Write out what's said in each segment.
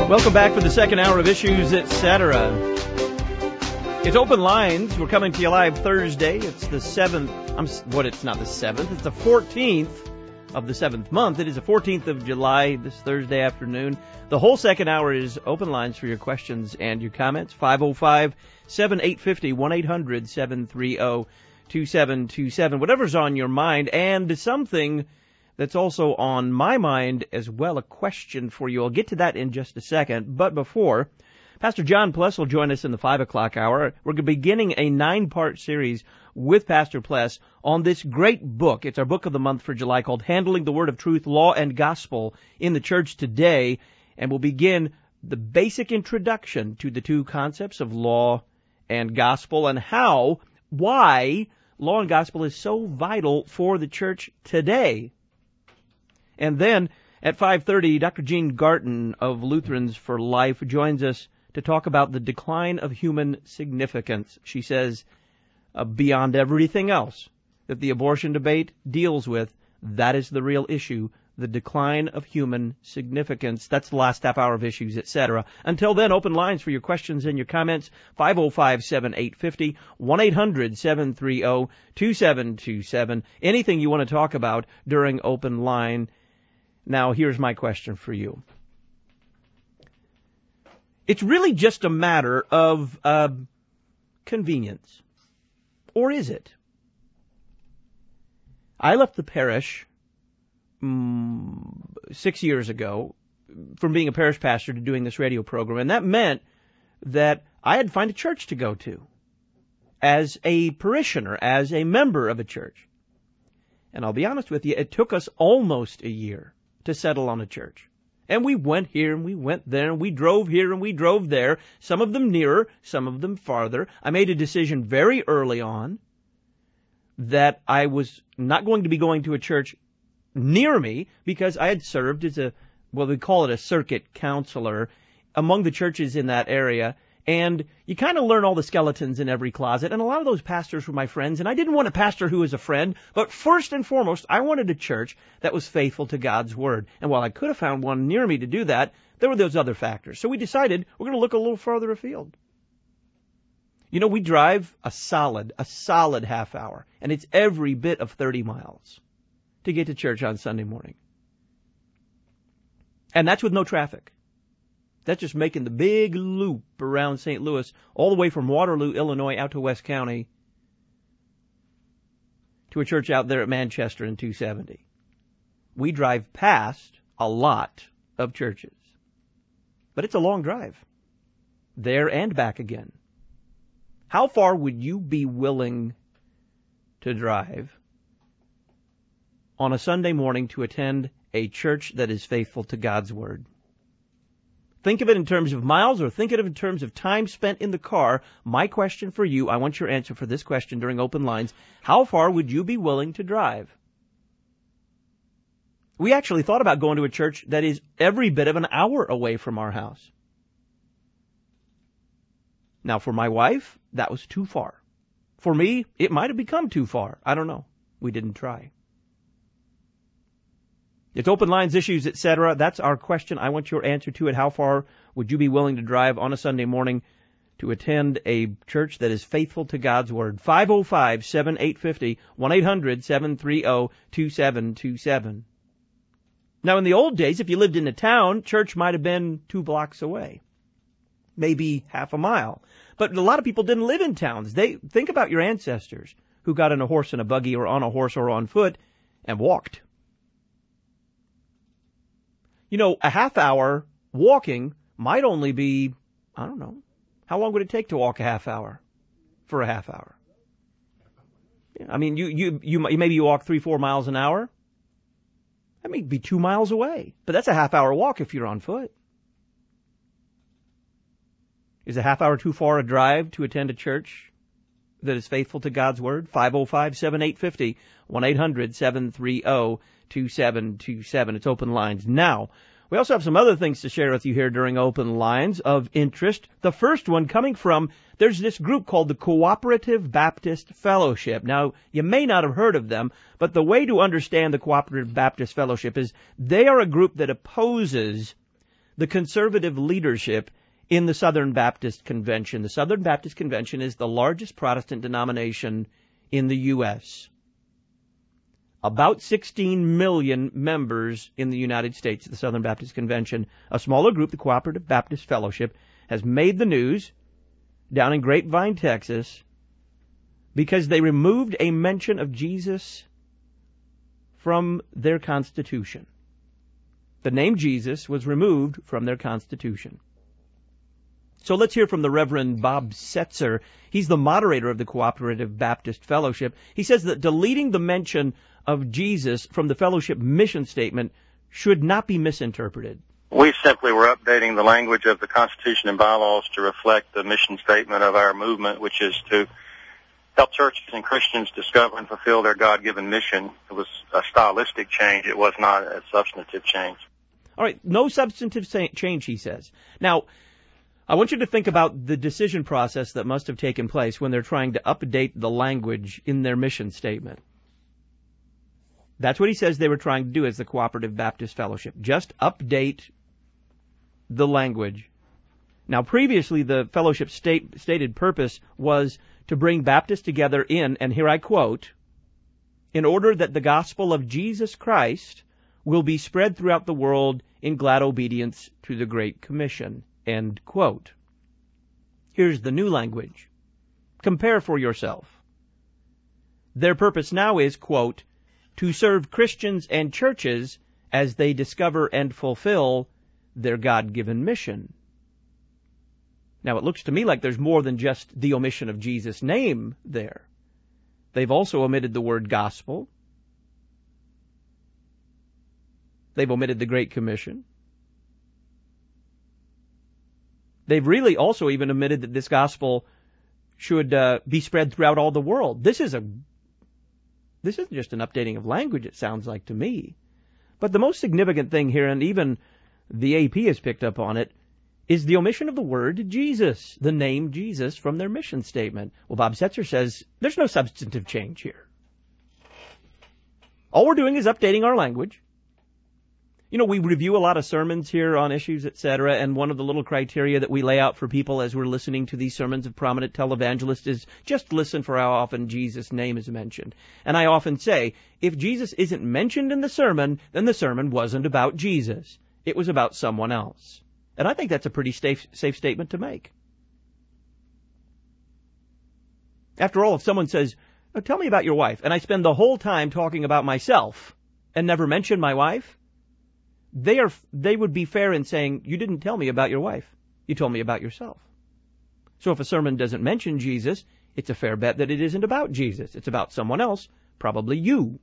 Welcome back for the second hour of Issues, Etc. It's Open Lines. We're coming to you live Thursday. It's the 7th. It's not the 7th. It's the 14th of the 7th month. It is the 14th of July, this Thursday afternoon. The whole second hour is Open Lines for your questions and your comments. 505-7850, 1-800-730-2727. Whatever's on your mind, and something that's also on my mind as well, a question for you. I'll get to that in just a second. But before, Pastor John Pless will join us in the 5 o'clock hour. We're beginning a 9-part series with Pastor Pless on this great book. It's our book of the month for July called Handling the Word of Truth, Law and Gospel in the Church Today. And we'll begin the basic introduction to the two concepts of law and gospel and why law and gospel is so vital for the church today. And then at 5:30, Dr. Jean Garten of Lutherans for Life joins us to talk about the decline of human significance. She says, beyond everything else that the abortion debate deals with, that is the real issue, the decline of human significance. That's the last half hour of Issues, Etc. Until then, open lines for your questions and your comments, 505-7850, 1-800-730-2727. Anything you want to talk about during Open Line. Now, here's my question for you. It's really just a matter of convenience. Or is it? I left the parish 6 years ago from being a parish pastor to doing this radio program, and that meant that I had to find a church to go to as a parishioner, as a member of a church. And I'll be honest with you, it took us almost a year to settle on a church. And we went here and we went there and we drove here and we drove there, some of them nearer, some of them farther. I made a decision very early on that I was not going to be going to a church near me because I had served as we call it a circuit counselor among the churches in that area. And you kind of learn all the skeletons in every closet. And a lot of those pastors were my friends. And I didn't want a pastor who was a friend. But first and foremost, I wanted a church that was faithful to God's Word. And while I could have found one near me to do that, there were those other factors. So we decided we're going to look a little farther afield. You know, we drive a solid half hour. And it's every bit of 30 miles to get to church on Sunday morning. And that's with no traffic. That's just making the big loop around St. Louis, all the way from Waterloo, Illinois, out to West County, to a church out there at Manchester in 270. We drive past a lot of churches. But it's a long drive, there and back again. How far would you be willing to drive on a Sunday morning to attend a church that is faithful to God's Word? Think of it in terms of miles or think of it in terms of time spent in the car. My question for you, I want your answer for this question during Open Lines. How far would you be willing to drive? We actually thought about going to a church that is every bit of an hour away from our house. Now, for my wife, that was too far. For me, it might have become too far. I don't know. We didn't try. It's Open Lines, Issues, Etc. That's our question. I want your answer to it. How far would you be willing to drive on a Sunday morning to attend a church that is faithful to God's Word? 505-7850, 1-800-730-2727. Now, in the old days, if you lived in a town, church might have been 2 blocks away, maybe half a mile. But a lot of people didn't live in towns. Think about your ancestors who got in a horse and a buggy or on a horse or on foot and walked. You know, a half hour walking might only be, I don't know, how long would it take to walk a half hour for a half hour? I mean, you maybe you walk 3-4 miles an hour. That may be 2 miles away, but that's a half hour walk if you're on foot. Is a half hour too far a drive to attend a church that is faithful to God's Word? 505-7850, 1-800-730-2727. It's Open Lines. Now, we also have some other things to share with you here during Open Lines of interest. The first one coming from, there's this group called the Cooperative Baptist Fellowship. Now, you may not have heard of them, but the way to understand the Cooperative Baptist Fellowship is they are a group that opposes the conservative leadership in the Southern Baptist Convention. The Southern Baptist Convention is the largest Protestant denomination in the U.S. About 16 million members in the United States of the Southern Baptist Convention. A smaller group, the Cooperative Baptist Fellowship, has made the news down in Grapevine, Texas, because they removed a mention of Jesus from their Constitution. The name Jesus was removed from their Constitution. So let's hear from the Reverend Bob Setzer. He's the moderator of the Cooperative Baptist Fellowship. He says that deleting the mention of Jesus from the fellowship mission statement should not be misinterpreted. We simply were updating the language of the Constitution and bylaws to reflect the mission statement of our movement, which is to help churches and Christians discover and fulfill their God-given mission. It was a stylistic change. It was not a substantive change. All right, no substantive change, he says. Now, I want you to think about the decision process that must have taken place when they're trying to update the language in their mission statement. That's what he says they were trying to do as the Cooperative Baptist Fellowship. Just update the language. Now, previously, the fellowship's stated purpose was to bring Baptists together in, and here I quote, in order that the gospel of Jesus Christ will be spread throughout the world in glad obedience to the Great Commission, end quote. Here's the new language. Compare for yourself. Their purpose now is, quote, to serve Christians and churches as they discover and fulfill their God-given mission. Now, it looks to me like there's more than just the omission of Jesus' name there. They've also omitted the word gospel. They've omitted the Great Commission. They've really also even omitted that this gospel should be spread throughout all the world. This isn't just an updating of language, it sounds like to me. But the most significant thing here, and even the AP has picked up on it, is the omission of the word Jesus, the name Jesus, from their mission statement. Well, Bob Setzer says there's no substantive change here. All we're doing is updating our language. You know, we review a lot of sermons here on issues, etc., and one of the little criteria that we lay out for people as we're listening to these sermons of prominent televangelists is just listen for how often Jesus' name is mentioned. And I often say, if Jesus isn't mentioned in the sermon, then the sermon wasn't about Jesus. It was about someone else. And I think that's a pretty safe statement to make. After all, if someone says, oh, tell me about your wife, and I spend the whole time talking about myself and never mention my wife, they would be fair in saying, you didn't tell me about your wife. You told me about yourself. So if a sermon doesn't mention Jesus, it's a fair bet that it isn't about Jesus. It's about someone else, probably you.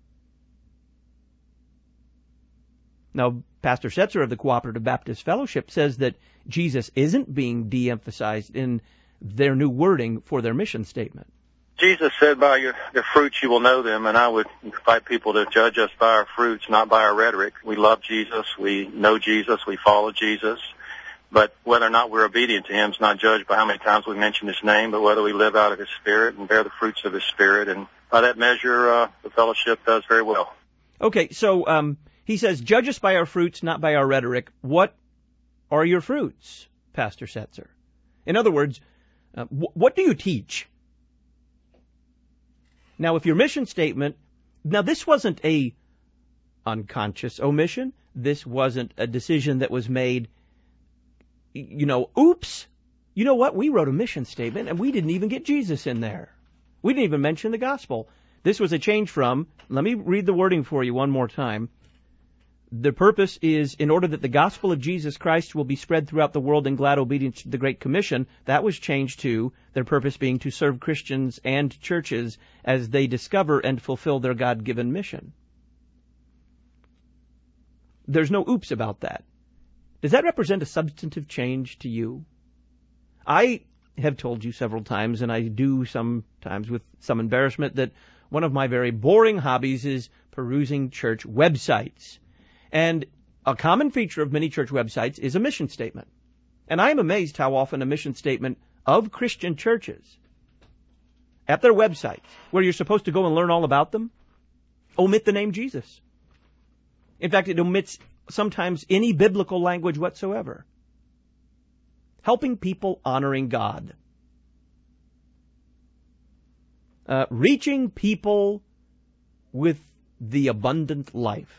Now, Pastor Setzer of the Cooperative Baptist Fellowship says that Jesus isn't being de-emphasized in their new wording for their mission statement. Jesus said, by your fruits you will know them, and I would invite people to judge us by our fruits, not by our rhetoric. We love Jesus, we know Jesus, we follow Jesus, but whether or not we're obedient to Him is not judged by how many times we mention His name, but whether we live out of His Spirit and bear the fruits of His Spirit, and by that measure, the fellowship does very well. Okay, so he says, judge us by our fruits, not by our rhetoric. What are your fruits, Pastor Setzer? In other words, what do you teach? Now, if your mission statement, now this wasn't a unconscious omission. This wasn't a decision that was made, oops. You know what? We wrote a mission statement and we didn't even get Jesus in there. We didn't even mention the gospel. This was a change from, let me read the wording for you one more time. The purpose is in order that the gospel of Jesus Christ will be spread throughout the world in glad obedience to the Great Commission. That was changed to their purpose being to serve Christians and churches as they discover and fulfill their God-given mission. There's no oops about that. Does that represent a substantive change to you? I have told you several times, and I do sometimes with some embarrassment, that one of my very boring hobbies is perusing church websites. And a common feature of many church websites is a mission statement. And I am amazed how often a mission statement of Christian churches at their websites, where you're supposed to go and learn all about them, omit the name Jesus. In fact, it omits sometimes any biblical language whatsoever. Helping people honoring God. Reaching people with the abundant life.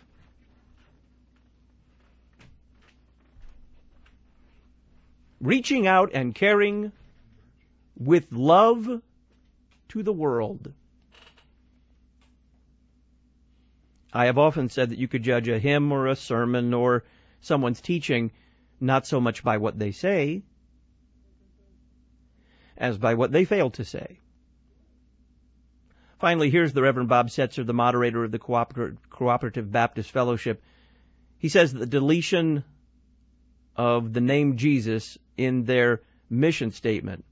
Reaching out and caring with love to the world. I have often said that you could judge a hymn or a sermon or someone's teaching not so much by what they say as by what they fail to say. Finally, here's the Reverend Bob Setzer, the moderator of the Cooperative Baptist Fellowship. He says that the deletion of the name Jesus in their mission statement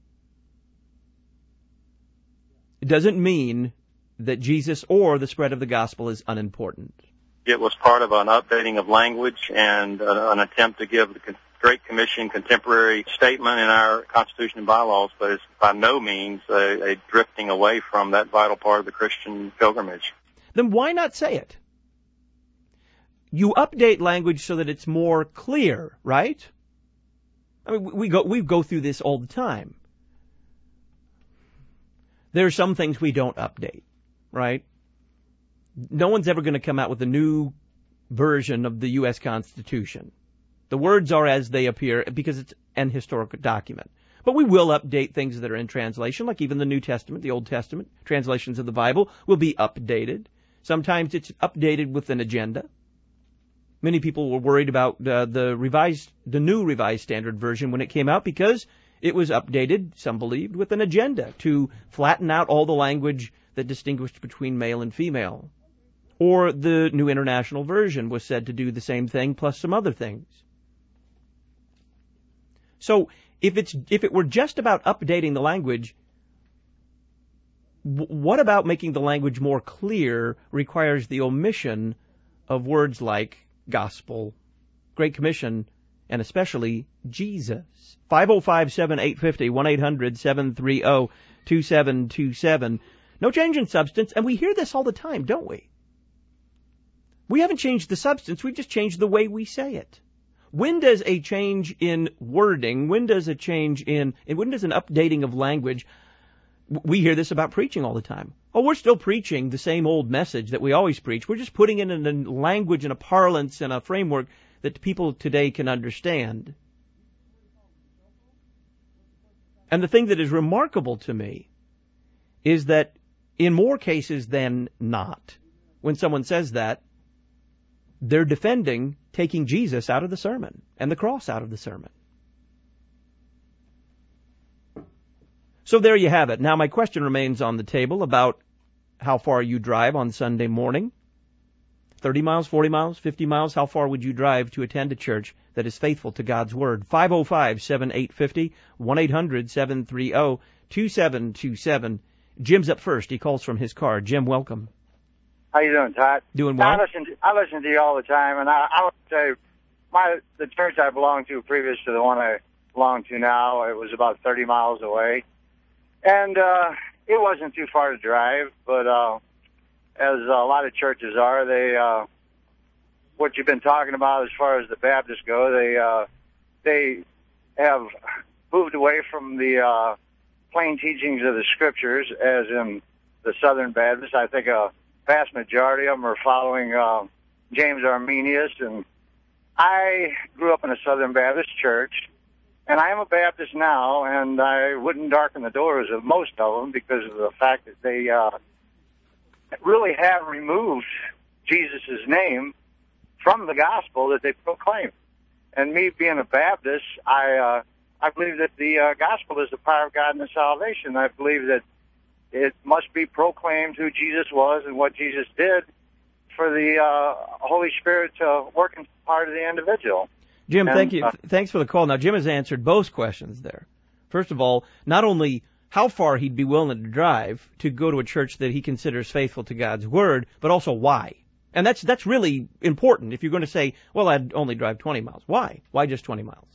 doesn't mean that Jesus or the spread of the gospel is unimportant. It was part of an updating of language and an attempt to give the Great Commission contemporary statement in our Constitution and bylaws, but it's by no means a drifting away from that vital part of the Christian pilgrimage. Then why not say it? You update language so that it's more clear, right? I mean, we go through this all the time. There are some things we don't update, right? No one's ever going to come out with a new version of the U.S. Constitution. The words are as they appear because it's an historical document. But we will update things that are in translation, like even the New Testament, the Old Testament, translations of the Bible will be updated. Sometimes it's updated with an agenda. Many people were worried about the new Revised Standard Version when it came out because it was updated, some believed, with an agenda to flatten out all the language that distinguished between male and female. Or the New International Version was said to do the same thing, plus some other things. So if it were just about updating the language, what about making the language more clear requires the omission of words like gospel, Great Commission, and especially Jesus? 505-7850, 1-800-730-2727. No change in substance, and we hear this all the time, don't we? We haven't changed the substance, we've just changed the way we say it. When does a change in wording, when does an updating of language, we hear this about preaching all the time. Oh, we're still preaching the same old message that we always preach. We're just putting it in a language and a parlance and a framework that people today can understand. And the thing that is remarkable to me is that in more cases than not, when someone says that, they're defending taking Jesus out of the sermon and the cross out of the sermon. So there you have it. Now my question remains on the table about how far you drive on Sunday morning. 30 miles, 40 miles, 50 miles, how far would you drive to attend a church that is faithful to God's Word? 505-7850, 1-800-730-2727. Jim's up first. He calls from his car. Jim, welcome. How you doing, Todd? Doing well. I listen to you all the time, and I would say the church I belonged to previous to the one I belong to now, it was about 30 miles away. And it wasn't too far to drive, but as a lot of churches are, they what you've been talking about as far as the Baptists go, they have moved away from the plain teachings of the Scriptures, as in the Southern Baptists. I think a vast majority of them are following James Arminius, and I grew up in a Southern Baptist church, and I am a Baptist now, and I wouldn't darken the doors of most of them because of the fact that they really have removed Jesus' name from the gospel that they proclaim. And me being a Baptist, I believe that the gospel is the power of God and the salvation. I believe that it must be proclaimed who Jesus was and what Jesus did for the Holy Spirit to work in part of the individual. Jim, thank you. Thanks for the call. Now, Jim has answered both questions there. First of all, not only how far he'd be willing to drive to go to a church that he considers faithful to God's Word, but also why. And that's really important. If you're going to say, well, I'd only drive 20 miles. Why? Why just 20 miles?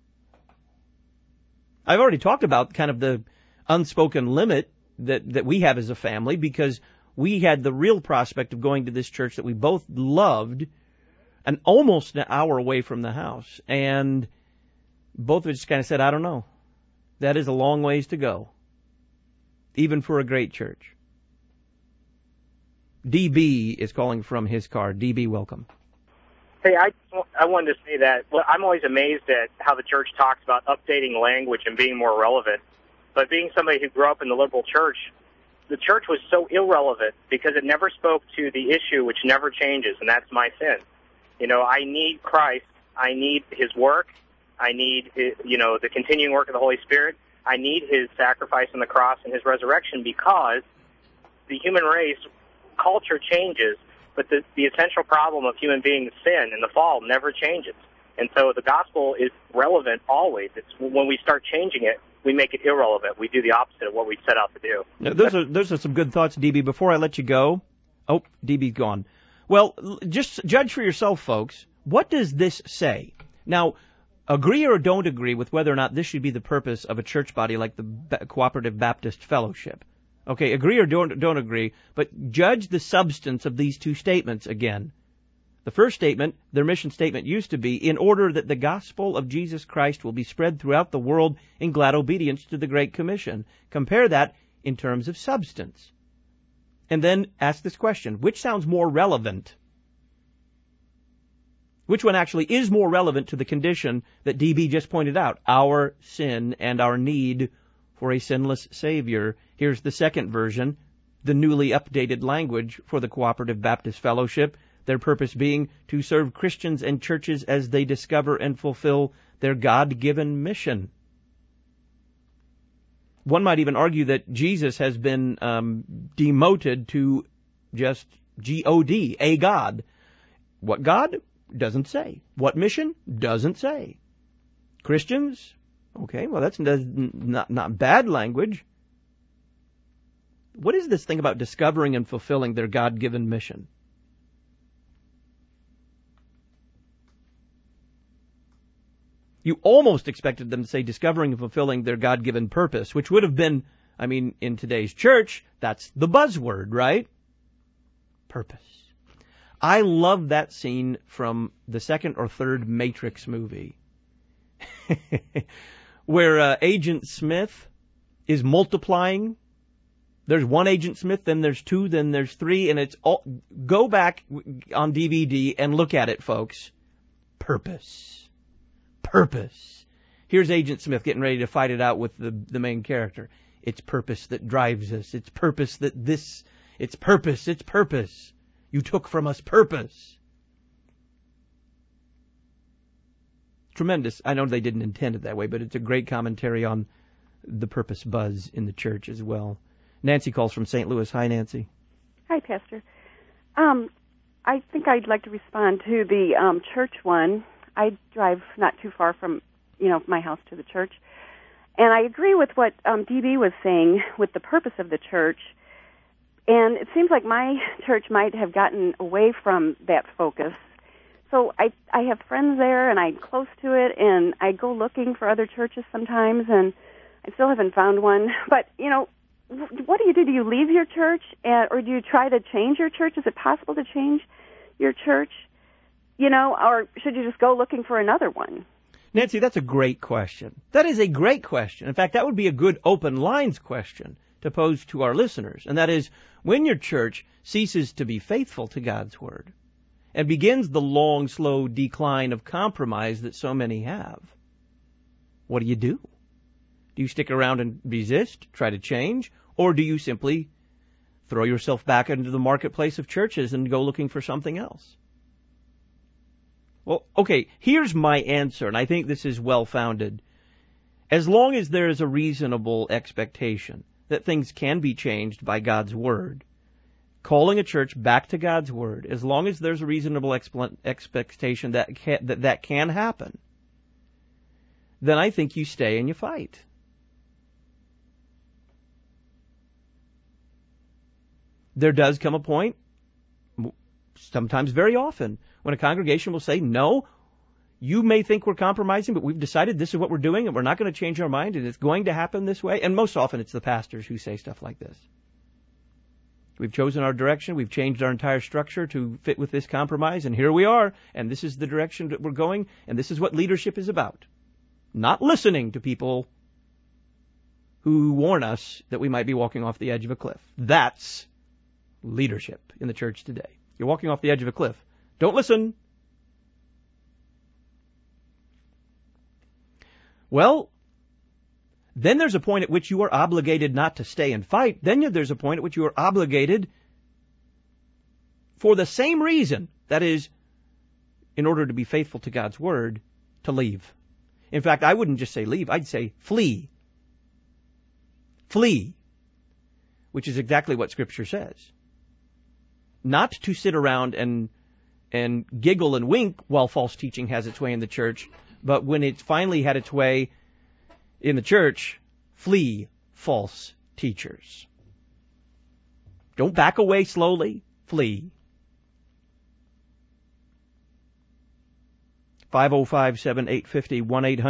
I've already talked about kind of the unspoken limit that we have as a family, because we had the real prospect of going to this church that we both loved almost an hour away from the house. And both of us just kind of said, I don't know. That is a long ways to go, even for a great church. DB is calling from his car. DB, welcome. Hey, I wanted to say that I'm always amazed at how the church talks about updating language and being more relevant. But being somebody who grew up in the liberal church, the church was so irrelevant because it never spoke to the issue which never changes, and that's my sin. You know, I need Christ. I need His work. I need, the continuing work of the Holy Spirit. I need His sacrifice on the cross and His resurrection because the human race, culture changes, but the essential problem of human beings, sin and the fall, never changes. And so the gospel is relevant always. It's when we start changing it, we make it irrelevant. We do the opposite of what we set out to do. Now, those are some good thoughts, DB. Before I let you go, DB's gone. Well, just judge for yourself, folks. What does this say? Now, agree or don't agree with whether or not this should be the purpose of a church body like the Cooperative Baptist Fellowship. Okay, agree or don't agree, but judge the substance of these two statements again. The first statement, their mission statement used to be, in order that the gospel of Jesus Christ will be spread throughout the world in glad obedience to the Great Commission. Compare that in terms of substance. And then ask this question, which sounds more relevant? Which one actually is more relevant to the condition that DB just pointed out, our sin and our need for a sinless Savior? Here's the second version, the newly updated language for the Cooperative Baptist Fellowship, their purpose being to serve Christians and churches as they discover and fulfill their God-given mission. One might even argue that Jesus has been demoted to just G-O-D, a God. What God? Doesn't say. What mission? Doesn't say. Christians? Okay, well, that's not bad language. What is this thing about discovering and fulfilling their God-given mission? You almost expected them to say discovering and fulfilling their God-given purpose, which would have been, in today's church, that's the buzzword, right? Purpose. I love that scene from the second or third Matrix movie where Agent Smith is multiplying. There's one Agent Smith, then there's two, then there's three, and it's all. Go back on DVD and look at it, folks. Purpose. Purpose. Here's Agent Smith getting ready to fight it out with the main character. It's purpose that drives us. It's purpose that it's purpose. It's purpose. You took from us purpose. Tremendous. I know they didn't intend it that way, but it's a great commentary on the purpose buzz in the church as well. Nancy calls from St. Louis. Hi, Nancy. Hi, Pastor. I think I'd like to respond to the church one. I drive not too far from, my house to the church. And I agree with what DB was saying with the purpose of the church. And it seems like my church might have gotten away from that focus. So I have friends there, and I'm close to it, and I go looking for other churches sometimes, and I still haven't found one. But, what do you do? Do you leave your church, or do you try to change your church? Is it possible to change your church? Or should you just go looking for another one? Nancy, that's a great question. That is a great question. In fact, that would be a good open lines question to pose to our listeners. And that is, when your church ceases to be faithful to God's Word and begins the long, slow decline of compromise that so many have, what do you do? Do you stick around and resist, try to change, or do you simply throw yourself back into the marketplace of churches and go looking for something else? Well, okay, here's my answer, and I think this is well-founded. As long as there is a reasonable expectation that things can be changed by God's Word, calling a church back to God's Word, as long as there's a reasonable expectation that can happen, then I think you stay and you fight. There does come a point, sometimes very often, when a congregation will say, no, you may think we're compromising, but we've decided this is what we're doing, and we're not going to change our mind, and it's going to happen this way. And most often it's the pastors who say stuff like this. We've chosen our direction. We've changed our entire structure to fit with this compromise, and here we are, and this is the direction that we're going, and this is what leadership is about. Not listening to people who warn us that we might be walking off the edge of a cliff. That's leadership in the church today. You're walking off the edge of a cliff. Don't listen. Well, then there's a point at which you are obligated not to stay and fight. Then there's a point at which you are obligated for the same reason, that is, in order to be faithful to God's word, to leave. In fact, I wouldn't just say leave, I'd say flee. Flee, which is exactly what Scripture says. Not to sit around and giggle and wink while false teaching has its way in the church, but when it's finally had its way in the church, flee false teachers. Don't back away slowly. Flee. 505-7850,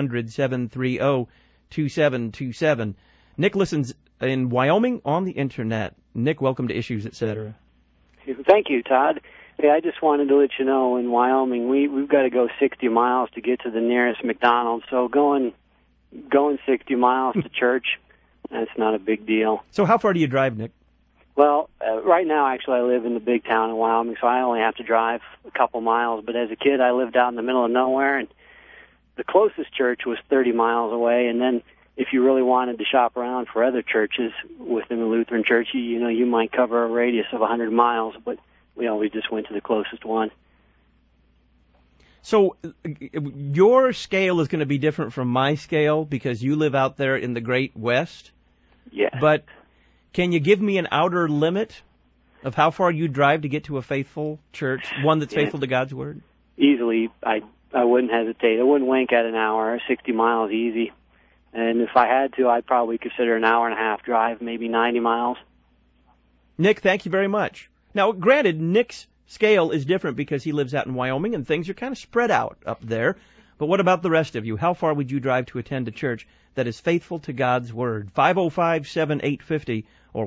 1-800-730-2727. Nick listens in Wyoming on the Internet. Nick, welcome to Issues, Etc. Thank you, Todd. Hey, I just wanted to let you know, in Wyoming, we've got to go 60 miles to get to the nearest McDonald's, so going 60 miles to church, that's not a big deal. So how far do you drive, Nick? Well, right now, actually, I live in the big town of Wyoming, so I only have to drive a couple miles. But as a kid, I lived out in the middle of nowhere, and the closest church was 30 miles away. And then if you really wanted to shop around for other churches within the Lutheran Church, you might cover a radius of 100 miles, but we always just went to the closest one. So your scale is going to be different from my scale because you live out there in the Great West? Yes. But can you give me an outer limit of how far you drive to get to a faithful church, one that's faithful to God's Word? Easily. I wouldn't hesitate. I wouldn't wink at an hour. 60 miles easy. And if I had to, I'd probably consider an hour and a half drive, maybe 90 miles. Nick, thank you very much. Now, granted, Nick's scale is different because he lives out in Wyoming and things are kind of spread out up there. But what about the rest of you? How far would you drive to attend a church that is faithful to God's Word? 505-7850 or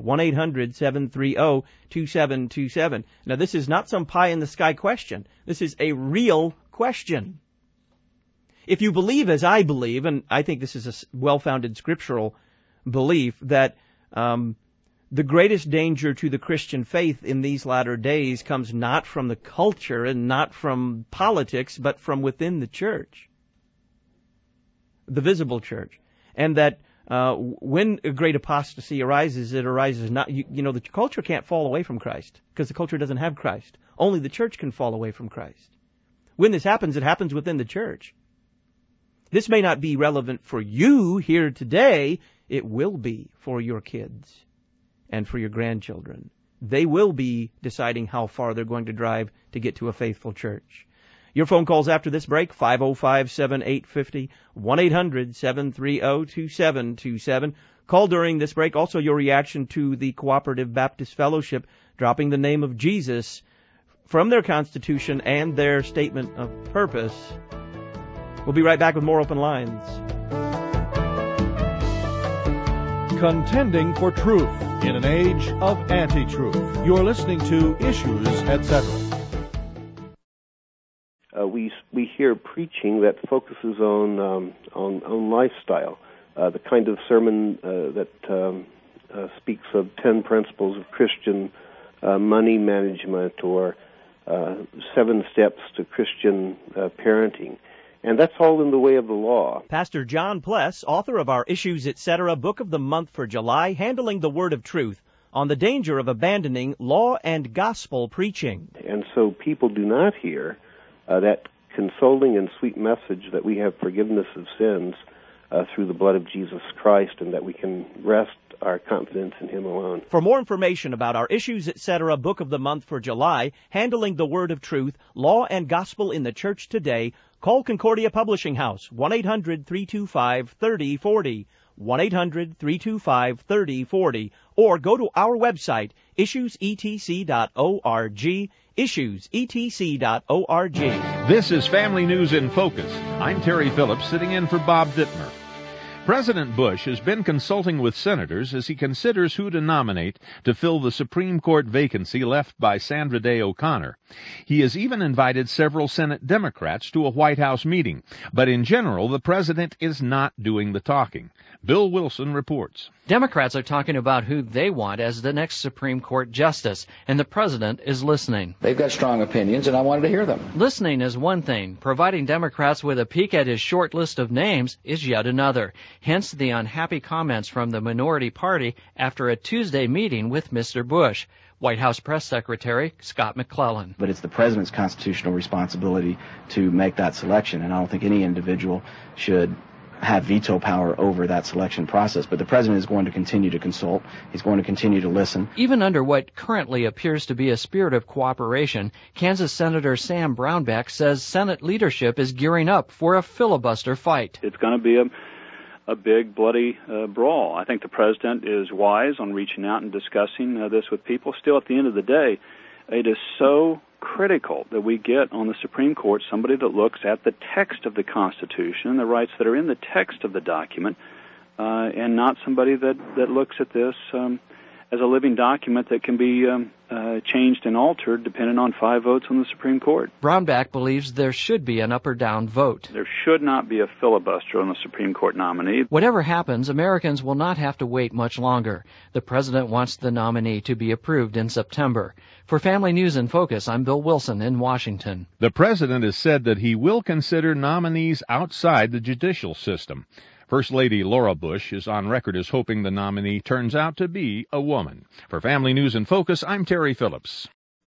1-800-730-2727. Now, this is not some pie-in-the-sky question. This is a real question. If you believe as I believe, and I think this is a well-founded scriptural belief, that the greatest danger to the Christian faith in these latter days comes not from the culture and not from politics, but from within the church, the visible church. And that when a great apostasy arises, it arises not, the culture can't fall away from Christ because the culture doesn't have Christ. Only the church can fall away from Christ. When this happens, it happens within the church. This may not be relevant for you here today. It will be for your kids and for your grandchildren. They will be deciding how far they're going to drive to get to a faithful church. Your phone calls after this break, 505-7850, 1-800-730-2727. Call during this break. Also, your reaction to the Cooperative Baptist Fellowship dropping the name of Jesus from their constitution and their statement of purpose. We'll be right back with more Open Lines. Contending for truth in an age of anti-truth. You're listening to Issues, Etc. We hear preaching that focuses on lifestyle, the kind of sermon that speaks of 10 principles of Christian money management or 7 steps to Christian parenting. And that's all in the way of the law. Pastor John Pless, author of our Issues, Etc. Book of the Month for July, handling the word of truth on the danger of abandoning law and gospel preaching. And so people do not hear that consoling and sweet message that we have forgiveness of sins through the blood of Jesus Christ and that we can rest our confidence in Him alone. For more information about our Issues, Etc. Book of the Month for July, handling the word of truth, law and gospel in the church today, call Concordia Publishing House, 1-800-325-3040, 1-800-325-3040, or go to our website, issuesetc.org, issuesetc.org. This is Family News in Focus. I'm Terry Phillips, sitting in for Bob Dittmer. President Bush has been consulting with senators as he considers who to nominate to fill the Supreme Court vacancy left by Sandra Day O'Connor. He has even invited several Senate Democrats to a White House meeting, but in general, the president is not doing the talking. Bill Wilson reports. Democrats are talking about who they want as the next Supreme Court justice, and the president is listening. They've got strong opinions, and I wanted to hear them. Listening is one thing. Providing Democrats with a peek at his short list of names is yet another. Hence the unhappy comments from the minority party after a Tuesday meeting with Mr. Bush. White House Press Secretary Scott McClellan. But it's the president's constitutional responsibility to make that selection, and I don't think any individual should have veto power over that selection process. But the president is going to continue to consult. He's going to continue to listen. Even under what currently appears to be a spirit of cooperation, Kansas Senator Sam Brownback says Senate leadership is gearing up for a filibuster fight. It's going to be a big, bloody brawl. I think the president is wise on reaching out and discussing this with people. Still, at the end of the day, it is so critical that we get on the Supreme Court somebody that looks at the text of the Constitution and the rights that are in the text of the document, and not somebody that looks at this as a living document that can be changed and altered depending on 5 votes on the Supreme Court. Brownback believes there should be an up or down vote. There should not be a filibuster on the Supreme Court nominee. Whatever happens, Americans will not have to wait much longer. The president wants the nominee to be approved in September. For Family News in Focus, I'm Bill Wilson in Washington. The president has said that he will consider nominees outside the judicial system. First Lady Laura Bush is on record as hoping the nominee turns out to be a woman. For Family News in Focus, I'm Terry Phillips.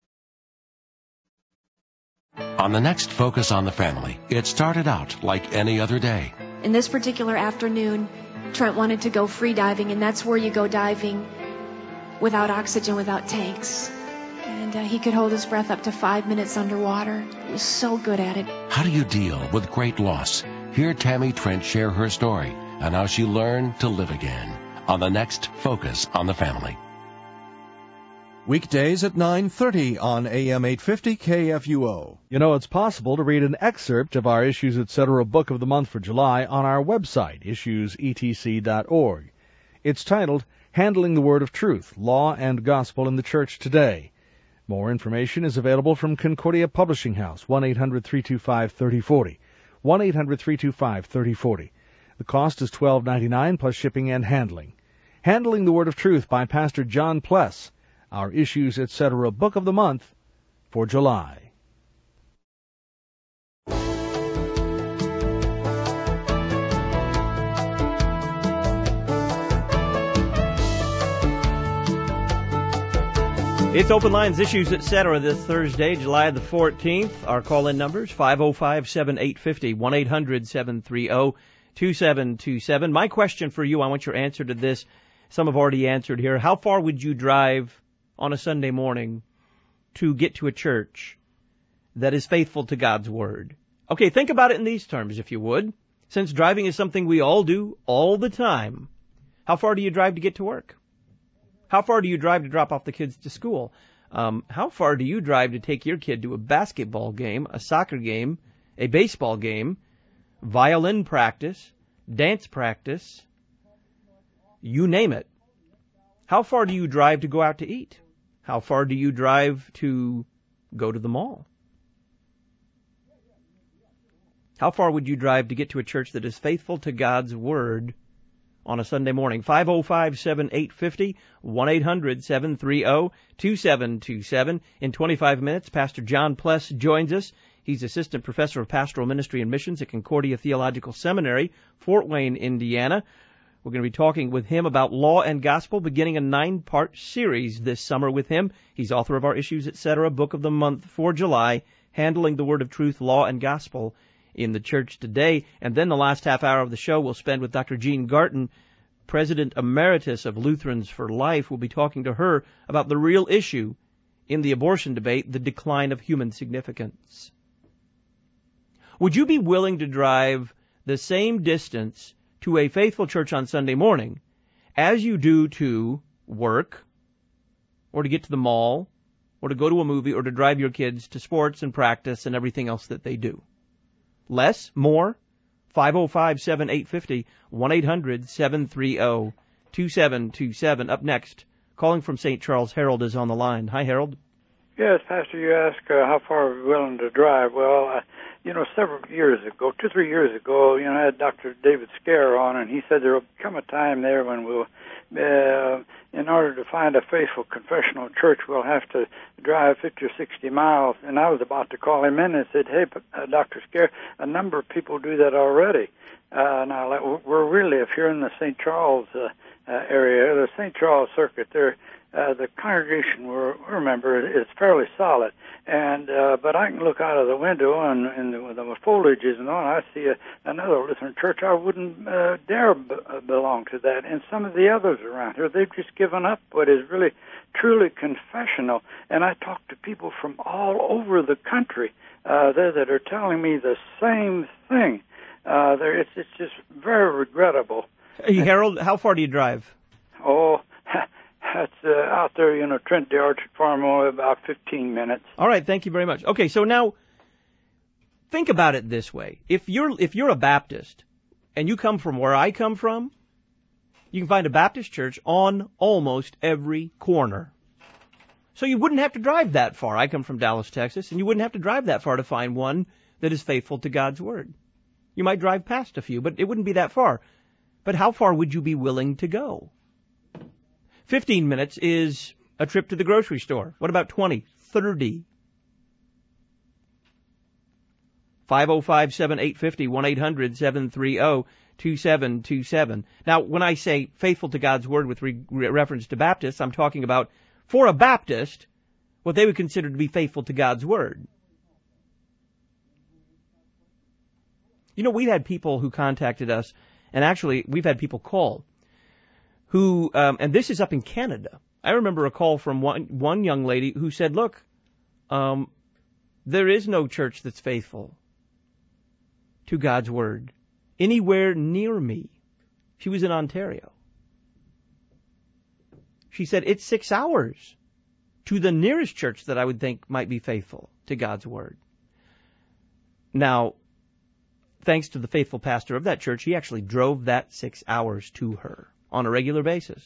On the next Focus on the Family, it started out like any other day. In this particular afternoon, Trent wanted to go free diving, and that's where you go diving without oxygen, without tanks. And he could hold his breath up to 5 minutes underwater. He was so good at it. How do you deal with great loss? Hear Tammy Trent share her story and how she learned to live again on the next Focus on the Family. Weekdays at 9:30 on AM 850 KFUO. You know, it's possible to read an excerpt of our Issues Etc. Book of the Month for July on our website, issuesetc.org. It's titled, Handling the Word of Truth, Law and Gospel in the Church Today. More information is available from Concordia Publishing House, 1-800-325-3040. 1-800-325-3040. The cost is $12.99 plus shipping and handling. Handling the Word of Truth by Pastor John Pless, our Issues Etc. Book of the Month for July. It's Open Lines Issues Etc. this Thursday, July the 14th. Our call-in numbers, 505-7850, 1-800-730-2727. My question for you, I want your answer to this. Some have already answered here. How far would you drive on a Sunday morning to get to a church that is faithful to God's Word? Okay, think about it in these terms, if you would. Since driving is something we all do all the time, how far do you drive to get to work? How far do you drive to drop off the kids to school? How far do you drive to take your kid to a basketball game, a soccer game, a baseball game, violin practice, dance practice, you name it? How far do you drive to go out to eat? How far do you drive to go to the mall? How far would you drive to get to a church that is faithful to God's Word on a Sunday morning? 505-7850, 1-800-730-2727. In 25 minutes, Pastor John Pless joins us. He's Assistant Professor of Pastoral Ministry and Missions at Concordia Theological Seminary, Fort Wayne, Indiana. We're going to be talking with him about law and gospel, beginning a 9-part series this summer with him. He's author of our Issues Etc. Book of the Month for July, Handling the Word of Truth, Law and Gospel in the Church Today. And then the last half hour of the show we'll spend with Dr. Jean Garten, President Emeritus of Lutherans for Life. We'll be talking to her about the real issue in the abortion debate, the decline of human significance. Would you be willing to drive the same distance to a faithful church on Sunday morning as you do to work, or to get to the mall, or to go to a movie, or to drive your kids to sports and practice and everything else that they do? Less? More? 505-7850, 1-800-730-2727. Up next, calling from St. Charles, Harold is on the line. Hi, Harold. Yes, Pastor, you asked how far are we willing to drive. Well, several years ago, 2-3 years ago, I had Dr. David Scare on, and he said there will come a time there when we'll, in order to find a faithful confessional church, we'll have to drive 50 or 60 miles. And I was about to call him in and said, hey, Dr. Scare, a number of people do that already. Now, we're really, if you're in the St. Charles area, the St. Charles circuit, the congregation, remember, is fairly solid. And but I can look out of the window and the foliages and all, I see another Lutheran church. I wouldn't dare belong to that. And some of the others around here, they've just given up what is really truly confessional. And I talk to people from all over the country that are telling me the same thing. It's just very regrettable. Hey, Harold, how far do you drive? Oh, that's out there, Trent the Orchard Farm, only about 15 minutes. All right, thank you very much. Okay, so now think about it this way. If you're a Baptist and you come from where I come from, you can find a Baptist church on almost every corner. So you wouldn't have to drive that far. I come from Dallas, Texas, and you wouldn't have to drive that far to find one that is faithful to God's Word. You might drive past a few, but it wouldn't be that far. But how far would you be willing to go? 15 minutes is a trip to the grocery store. What about 20, 30? 505-7850, 1-800-730-2727. Now, when I say faithful to God's Word with reference to Baptists, I'm talking about, for a Baptist, what they would consider to be faithful to God's Word. We've had people who contacted us, and actually, we've had people call, who, and this is up in Canada. I remember a call from one young lady who said, look, there is no church that's faithful to God's Word anywhere near me. She was in Ontario. She said, it's 6 hours to the nearest church that I would think might be faithful to God's Word. Now, thanks to the faithful pastor of that church, he actually drove that 6 hours to her on a regular basis.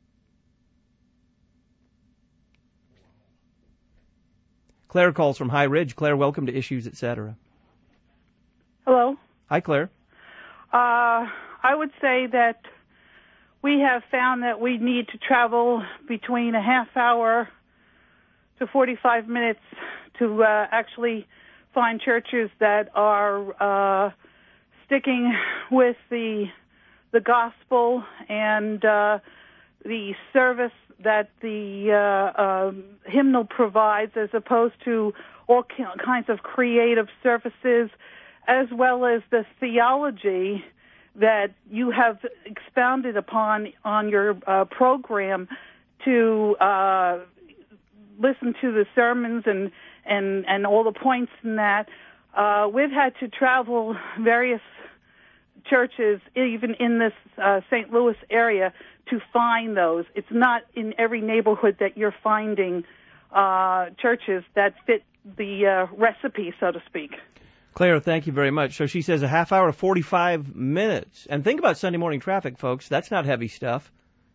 Claire calls from High Ridge. Claire, welcome to Issues, Etc. Hello. Hi, Claire. I would say that we have found that we need to travel between a half hour to 45 minutes to actually find churches that are sticking with the gospel and the service that the hymnal provides, as opposed to all kinds of creative services, as well as the theology that you have expounded upon on your program, to listen to the sermons and all the points in that. We've had to travel various churches, even in this St. Louis area, to find those. It's not in every neighborhood that you're finding churches that fit the recipe, so to speak. Claire, thank you very much. So she says a half hour to 45 minutes. And think about Sunday morning traffic, folks. That's not heavy stuff.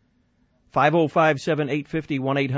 505-7850,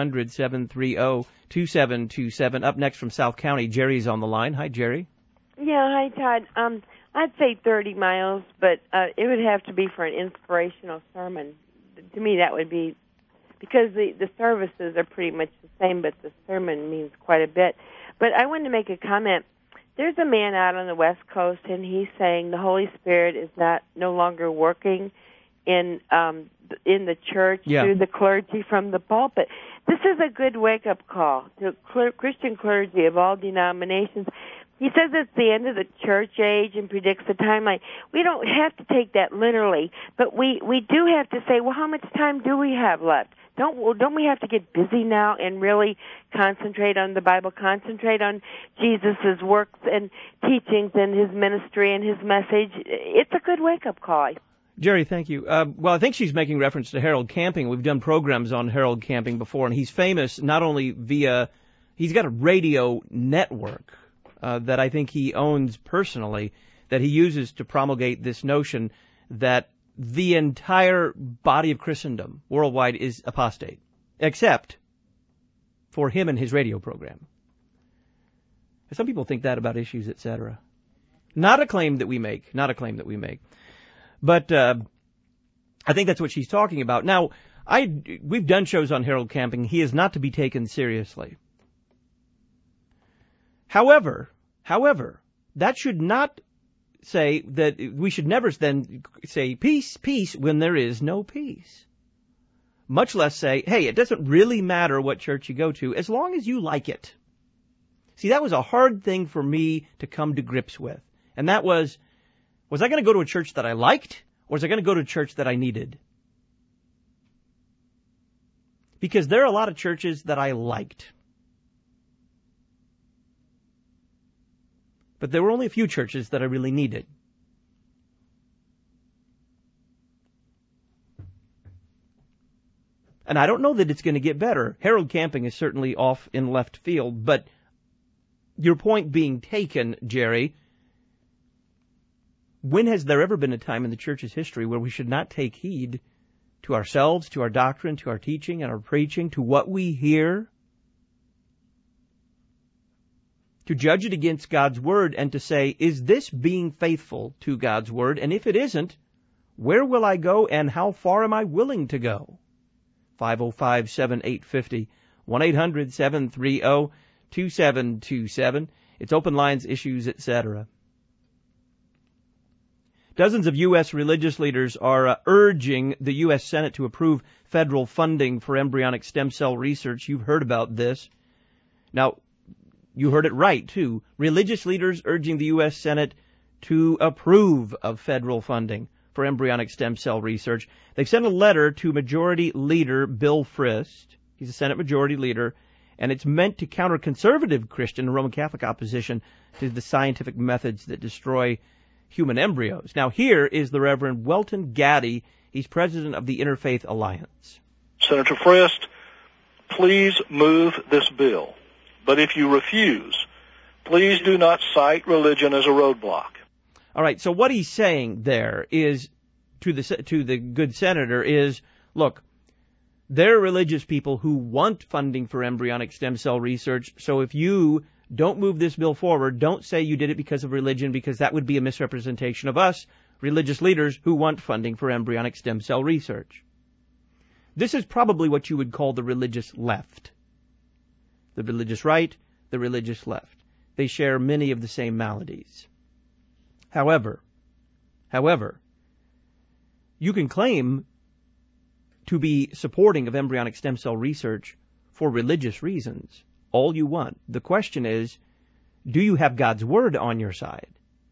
1-800-730-2727. Up next from South County, Jerry's on the line. Hi, Jerry. Yeah, hi, Todd. I'd say 30 miles, but it would have to be for an inspirational sermon. To me, that would be, because the services are pretty much the same, but the sermon means quite a bit. But I wanted to make a comment. There's a man out on the West Coast, and he's saying the Holy Spirit is no longer working in the church through the clergy from the pulpit. This is a good wake-up call to Christian clergy of all denominations. He says it's the end of the church age and predicts the timeline. We don't have to take that literally, but we do have to say, well, how much time do we have left? Don't we have to get busy now and really concentrate on the Bible, concentrate on Jesus' works and teachings and his ministry and his message? It's a good wake-up call. Jerry, thank you. Well, I think she's making reference to Harold Camping. We've done programs on Harold Camping before, and he's famous not only he's got a radio network that I think he owns personally that he uses to promulgate this notion that the entire body of Christendom worldwide is apostate, except for him and his radio program. Some people think that about issues, etc. Not a claim that we make. But I think that's what she's talking about. Now, we've done shows on Harold Camping. He is not to be taken seriously. However, that should not say that we should never then say peace, peace when there is no peace. Much less say, hey, it doesn't really matter what church you go to as long as you like it. See, that was a hard thing for me to come to grips with. And that was I going to go to a church that I liked, or was I going to go to a church that I needed? Because there are a lot of churches that I liked. But there were only a few churches that I really needed. And I don't know that it's going to get better. Harold Camping is certainly off in left field, but your point being taken, Jerry, when has there ever been a time in the church's history where we should not take heed to ourselves, to our doctrine, to our teaching and our preaching, to what we hear? To judge it against God's Word and to say, is this being faithful to God's Word? And if it isn't, where will I go and how far am I willing to go? 505-7850, 1-800-730-2727. It's open lines, issues, etc. Dozens of U.S. religious leaders are urging the U.S. Senate to approve federal funding for embryonic stem cell research. You've heard about this. Now, you heard it right, too. Religious leaders urging the U.S. Senate to approve of federal funding for embryonic stem cell research. They've sent a letter to Majority Leader Bill Frist. He's a Senate Majority Leader, and it's meant to counter conservative Christian and Roman Catholic opposition to the scientific methods that destroy human embryos. Now, here is the Reverend Welton Gaddy. He's president of the Interfaith Alliance. Senator Frist, please move this bill. But if you refuse, please do not cite religion as a roadblock. All right, so what he's saying there is, to the good senator, is, look, there are religious people who want funding for embryonic stem cell research, so if you don't move this bill forward, don't say you did it because of religion, because that would be a misrepresentation of us, religious leaders who want funding for embryonic stem cell research. This is probably what you would call the religious left. The religious right, the religious left. They share many of the same maladies. However, you can claim to be supporting of embryonic stem cell research for religious reasons all you want. The question is, do you have God's Word on your side?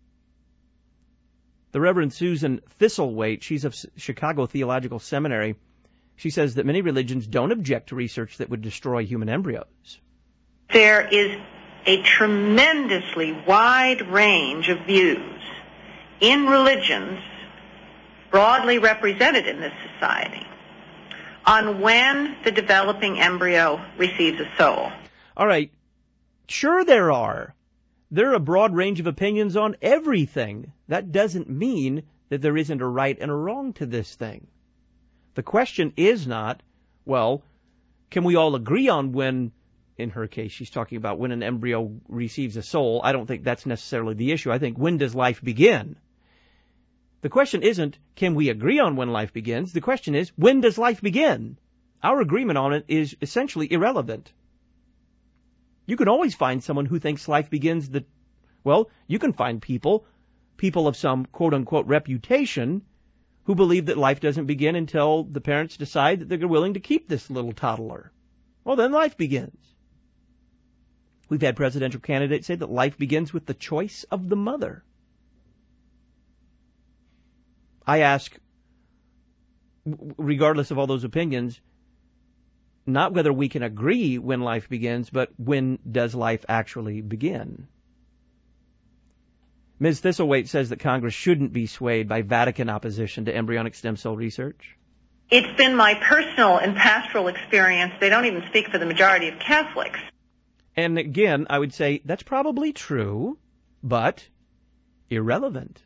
The Reverend Susan Thistlethwaite, she's of Chicago Theological Seminary, she says that many religions don't object to research that would destroy human embryos. There is a tremendously wide range of views in religions broadly represented in this society on when the developing embryo receives a soul. All right. Sure there are. There are a broad range of opinions on everything. That doesn't mean that there isn't a right and a wrong to this thing. The question is not, well, can we all agree on when, in her case, she's talking about when an embryo receives a soul. I don't think that's necessarily the issue. I think, when does life begin? The question isn't, can we agree on when life begins? The question is, when does life begin? Our agreement on it is essentially irrelevant. You can always find someone who thinks life begins you can find people of some quote-unquote reputation who believe that life doesn't begin until the parents decide that they're willing to keep this little toddler. Well, then life begins. We've had presidential candidates say that life begins with the choice of the mother. I ask, regardless of all those opinions, not whether we can agree when life begins, but when does life actually begin? Ms. Thistlethwaite says that Congress shouldn't be swayed by Vatican opposition to embryonic stem cell research. It's been my personal and pastoral experience. They don't even speak for the majority of Catholics. And again, I would say that's probably true, but irrelevant.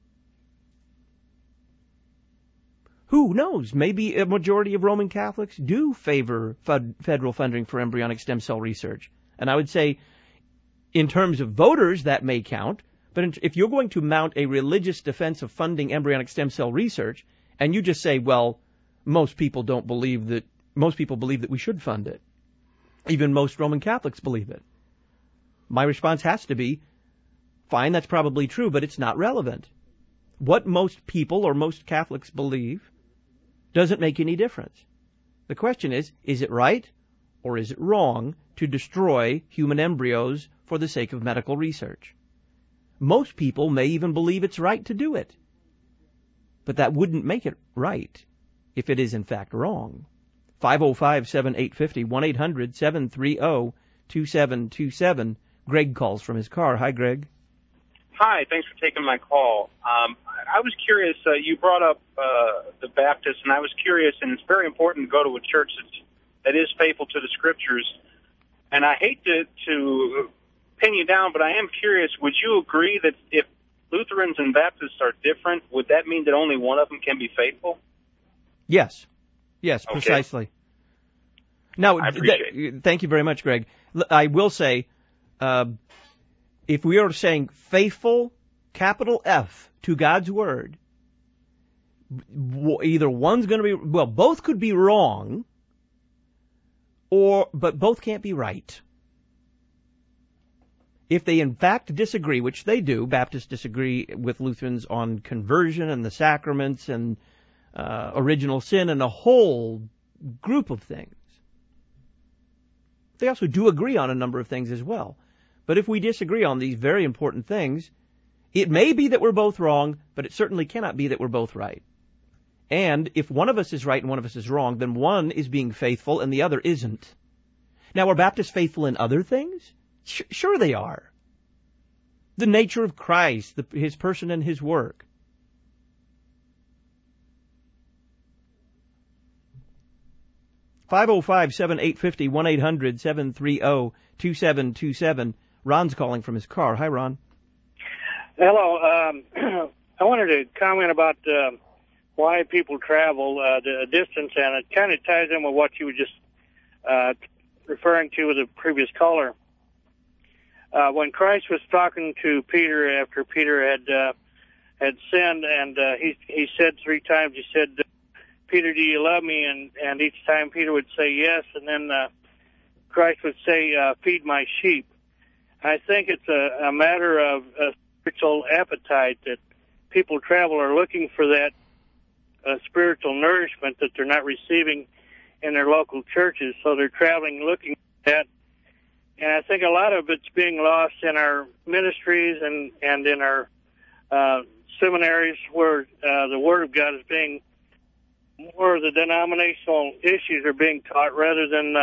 Who knows? Maybe a majority of Roman Catholics do favor federal funding for embryonic stem cell research. And I would say, in terms of voters, that may count. But if you're going to mount a religious defense of funding embryonic stem cell research, and you just say, well, most people believe that we should fund it. Even most Roman Catholics believe it. My response has to be, fine, that's probably true, but it's not relevant. What most people or most Catholics believe doesn't make any difference. The question is it right or is it wrong to destroy human embryos for the sake of medical research? Most people may even believe it's right to do it. But that wouldn't make it right if it is in fact wrong. 505-7850, 1-800-730-2727. Greg calls from his car. Hi, Greg. Hi, thanks for taking my call. I was curious, you brought up the Baptists, and I was curious, and it's very important to go to a church that is faithful to the Scriptures. And I hate to pin you down, but I am curious, would you agree that if Lutherans and Baptists are different, would that mean that only one of them can be faithful? Yes. Yes, okay. Precisely. Now, I appreciate it. Thank you very much, Greg. I will say, if we are saying faithful, capital F, to God's Word, either one's going to be, well, both could be wrong, but both can't be right. If they in fact disagree, which they do, Baptists disagree with Lutherans on conversion and the sacraments and original sin and a whole group of things. They also do agree on a number of things as well. But if we disagree on these very important things, it may be that we're both wrong, but it certainly cannot be that we're both right. And if one of us is right and one of us is wrong, then one is being faithful and the other isn't. Now, are Baptists faithful in other things? Sure they are. The nature of Christ, his person and his work. (505-7850) 1-800-730-2727. Ron's calling from his car. Hi, Ron. Hello. I wanted to comment about why people travel the distance, and it kind of ties in with what you were just referring to with the previous caller. When Christ was talking to Peter after Peter had sinned, and he said 3 times, he said, Peter, do you love me? And each time Peter would say yes, and then Christ would say, feed my sheep. I think it's a matter of spiritual appetite that people travel are looking for that spiritual nourishment that they're not receiving in their local churches, so they're traveling looking for that. And I think a lot of it's being lost in our ministries and in our seminaries where the Word of God is being, where the denominational issues are being taught rather than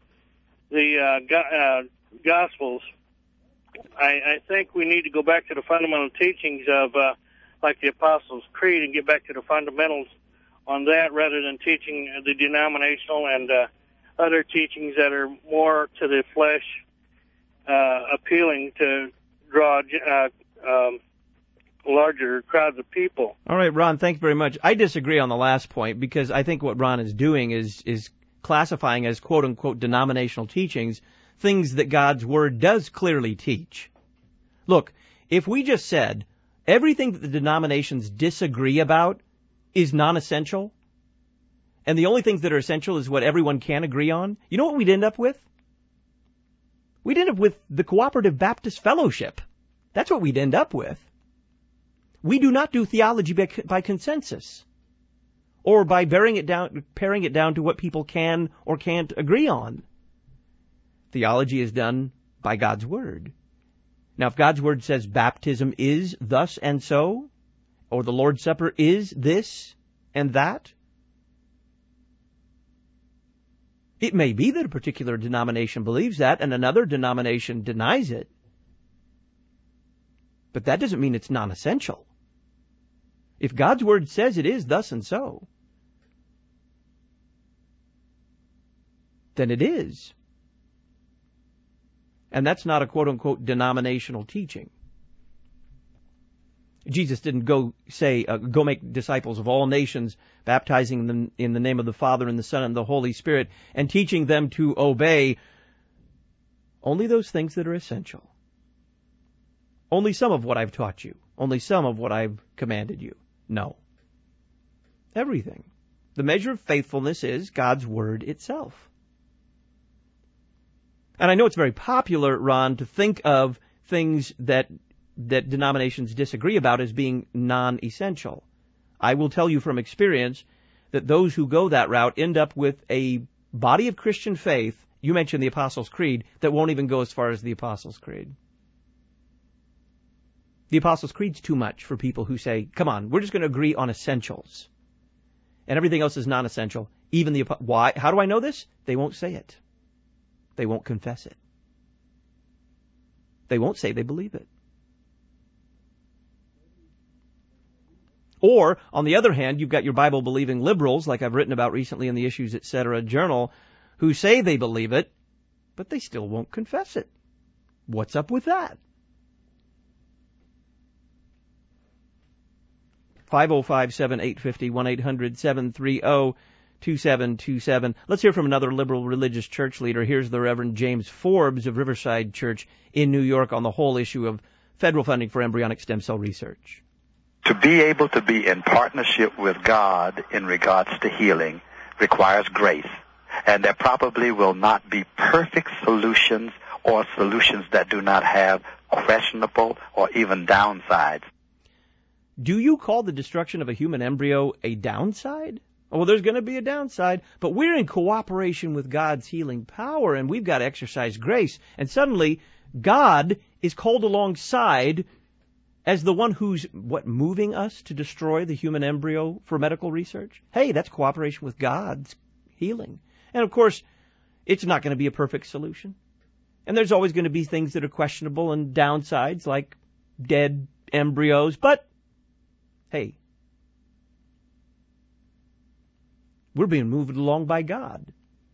the Gospels. I think we need to go back to the fundamental teachings of like the Apostles' Creed and get back to the fundamentals on that rather than teaching the denominational and other teachings that are more to the flesh, appealing to draw larger crowds of people. All right, Ron, thank you very much. I disagree on the last point because I think what Ron is doing is classifying as quote-unquote denominational teachings things that God's Word does clearly teach. Look, if we just said everything that the denominations disagree about is non-essential, and the only things that are essential is what everyone can agree on, you know what we'd end up with? We'd end up with the Cooperative Baptist Fellowship. That's what we'd end up with. We do not do theology by consensus, or by paring it down to what people can or can't agree on. Theology is done by God's Word. Now, if God's Word says baptism is thus and so, or the Lord's Supper is this and that, it may be that a particular denomination believes that and another denomination denies it. But that doesn't mean it's non-essential. If God's Word says it is thus and so, then it is. And that's not a quote-unquote denominational teaching. Jesus didn't go say, go make disciples of all nations, baptizing them in the name of the Father and the Son and the Holy Spirit, and teaching them to obey only those things that are essential. Only some of what I've taught you. Only some of what I've commanded you. No. Everything. The measure of faithfulness is God's Word itself. And I know it's very popular, Ron, to think of things that denominations disagree about as being non-essential. I will tell you from experience that those who go that route end up with a body of Christian faith, you mentioned the Apostles' Creed, that won't even go as far as the Apostles' Creed. The Apostles' Creed's too much for people who say, come on, we're just going to agree on essentials. And everything else is non-essential. Even the, why? How do I know this? They won't say it. They won't confess it. They won't say they believe it. Or, on the other hand, you've got your Bible-believing liberals, like I've written about recently in the Issues, Etc. journal, who say they believe it, but they still won't confess it. What's up with that? 505-7850, 1-800-730-2727. Let's hear from another liberal religious church leader. Here's the Reverend James Forbes of Riverside Church in New York on the whole issue of federal funding for embryonic stem cell research. To be able to be in partnership with God in regards to healing requires grace, and there probably will not be perfect solutions or solutions that do not have questionable or even downsides. Do you call the destruction of a human embryo a downside? Well, there's going to be a downside, but we're in cooperation with God's healing power, and we've got to exercise grace. And suddenly, God is called alongside as the one who's, moving us to destroy the human embryo for medical research? Hey, that's cooperation with God's healing. And of course, it's not going to be a perfect solution. And there's always going to be things that are questionable and downsides, like dead embryos. But, hey, we're being moved along by God.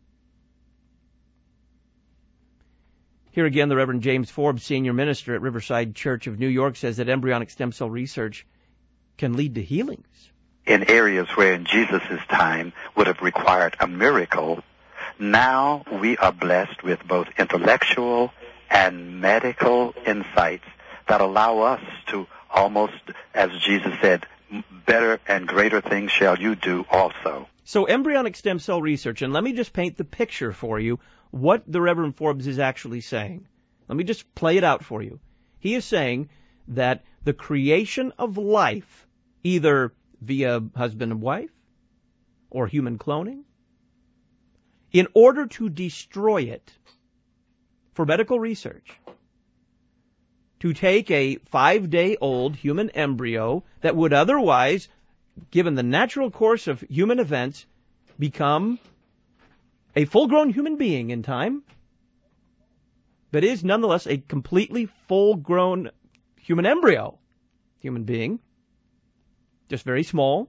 Here again, the Reverend James Forbes, senior minister at Riverside Church of New York, says that embryonic stem cell research can lead to healings. In areas where in Jesus' time would have required a miracle, now we are blessed with both intellectual and medical insights that allow us to almost, as Jesus said, better and greater things shall you do also. So embryonic stem cell research, and let me just paint the picture for you, what the Reverend Forbes is actually saying. Let me just play it out for you. He is saying that the creation of life, either via husband and wife or human cloning, in order to destroy it for medical research, to take a 5-day-old human embryo that would otherwise, given the natural course of human events, become a full-grown human being in time, but is nonetheless a completely full-grown human embryo, human being, just very small,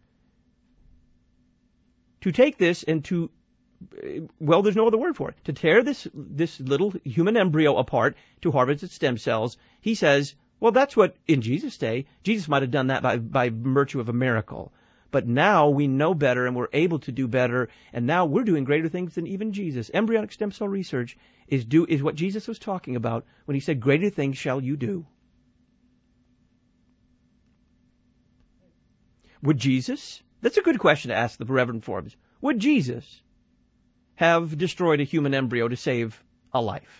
to take this and to, well, there's no other word for it, to tear this little human embryo apart to harvest its stem cells. He says, well, that's what, in Jesus' day, Jesus might have done that by virtue of a miracle. But now we know better and we're able to do better, and now we're doing greater things than even Jesus. Embryonic stem cell research is what Jesus was talking about when he said, greater things shall you do. Would Jesus, that's a good question to ask the Reverend Forbes, would Jesus have destroyed a human embryo to save a life?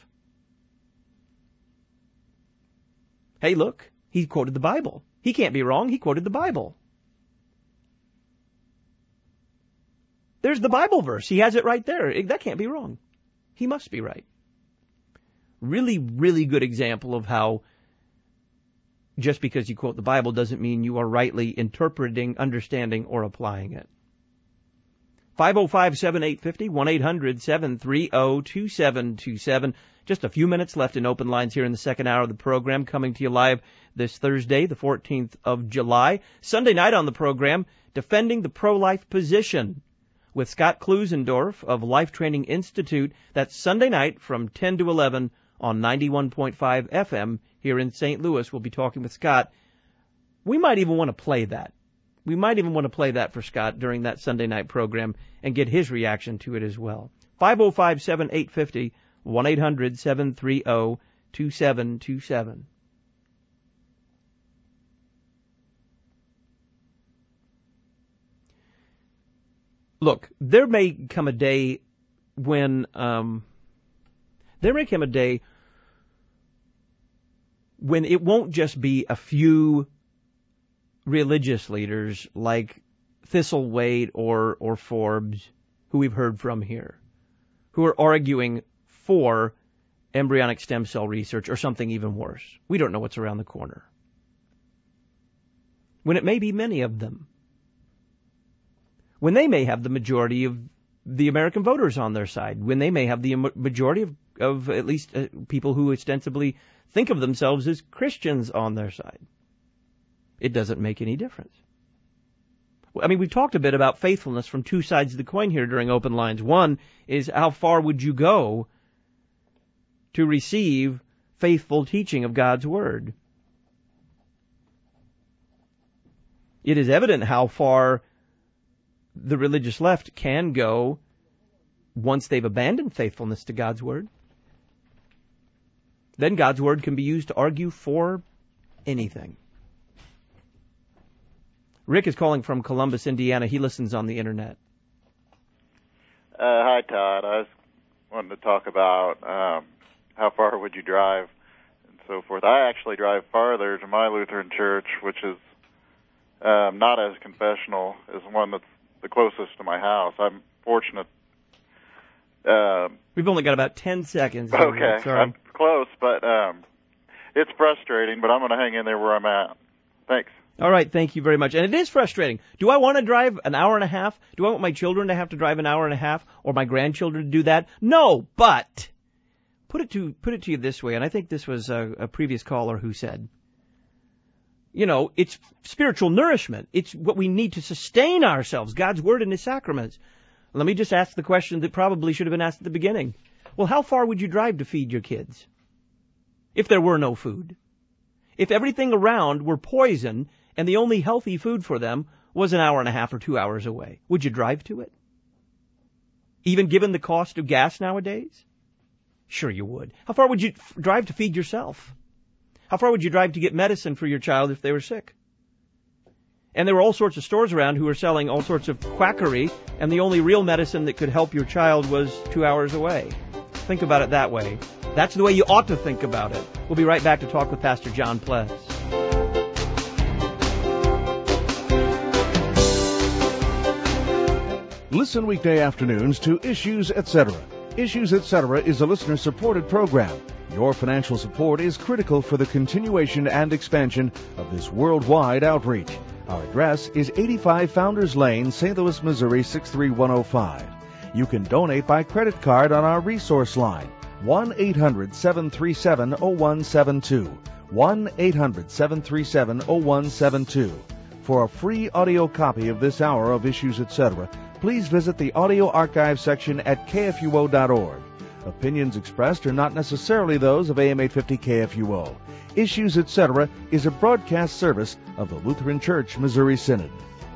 Hey, look, he quoted the Bible. He can't be wrong. He quoted the Bible. There's the Bible verse. He has it right there. That can't be wrong. He must be right. Really, really good example of how just because you quote the Bible doesn't mean you are rightly interpreting, understanding, or applying it. 505-7850, 1-800-730-2727. Just a few minutes left in open lines here in the second hour of the program, coming to you live this Thursday, the 14th of July. Sunday night on the program, Defending the Pro-Life Position with Scott Klusendorf of Life Training Institute. That's Sunday night from 10 to 11 on 91.5 FM here in St. Louis. We'll be talking with Scott We might even want to play that. We might even want to play that for Scott during that Sunday night program and get his reaction to it as well. 505-7850, 1-800-730-2727. Look, there may come a day when it won't just be a few religious leaders like Thistlethwaite or Forbes, who we've heard from here, who are arguing for embryonic stem cell research or something even worse. We don't know what's around the corner. When it may be many of them. When they may have the majority of the American voters on their side. When they may have the majority of at least people who ostensibly think of themselves as Christians on their side. It doesn't make any difference. I mean, we've talked a bit about faithfulness from two sides of the coin here during Open Lines. One is, how far would you go to receive faithful teaching of God's Word? It is evident how far the religious left can go once they've abandoned faithfulness to God's Word. Then God's Word can be used to argue for anything. Rick is calling from Columbus, Indiana. He listens on the Internet. Hi, Todd. I was wanting to talk about how far would you drive and so forth. I actually drive farther to my Lutheran church, which is not as confessional as one that's the closest to my house. I'm fortunate. We've only got about 10 seconds. Okay, sorry. I'm close, but it's frustrating, but I'm going to hang in there where I'm at. Thanks. All right, thank you very much. And it is frustrating. Do I want to drive an hour and a half? Do I want my children to have to drive an hour and a half, or my grandchildren to do that? No, but put it to you this way, and I think this was a previous caller who said, it's spiritual nourishment. It's what we need to sustain ourselves, God's Word and His sacraments. Let me just ask the question that probably should have been asked at the beginning. Well, how far would you drive to feed your kids if there were no food? If everything around were poison and the only healthy food for them was an hour and a half or 2 hours away, would you drive to it? Even given the cost of gas nowadays? Sure you would. How far would you drive to feed yourself? How far would you drive to get medicine for your child if they were sick? And there were all sorts of stores around who were selling all sorts of quackery, and the only real medicine that could help your child was 2 hours away. Think about it that way. That's the way you ought to think about it. We'll be right back to talk with Pastor John Pless. Listen weekday afternoons to Issues Etc. Issues Etc. is a listener-supported program. Your financial support is critical for the continuation and expansion of this worldwide outreach. Our address is 85 Founders Lane, St. Louis, Missouri 63105. You can donate by credit card on our resource line, 1-800-737-0172, 1-800-737-0172. For a free audio copy of this hour of Issues Etc., please visit the audio archive section at kfuo.org. Opinions expressed are not necessarily those of AM 850 KFUO. Issues Etc. is a broadcast service of the Lutheran Church Missouri Synod.